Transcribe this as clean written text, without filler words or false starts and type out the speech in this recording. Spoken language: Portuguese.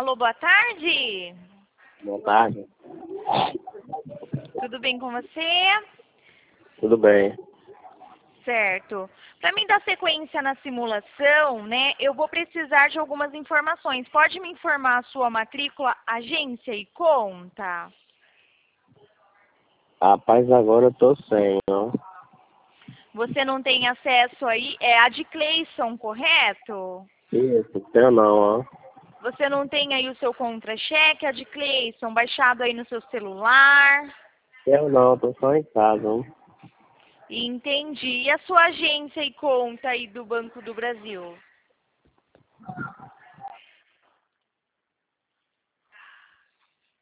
Alô, boa tarde. Boa tarde. Tudo bem com você? Tudo bem. Certo. Para mim dar sequência na simulação, né, eu vou precisar de algumas informações. Pode me informar a sua matrícula, agência e conta? Rapaz, agora eu tô sem, ó. Você não tem acesso aí? É a de Cleison, correto? Isso, tenho não, ó. Você não tem aí o seu contra-cheque, a de Cleison, baixado aí no seu celular? Tenho não, tô só em casa, ó. Entendi. E a sua agência e conta aí do Banco do Brasil?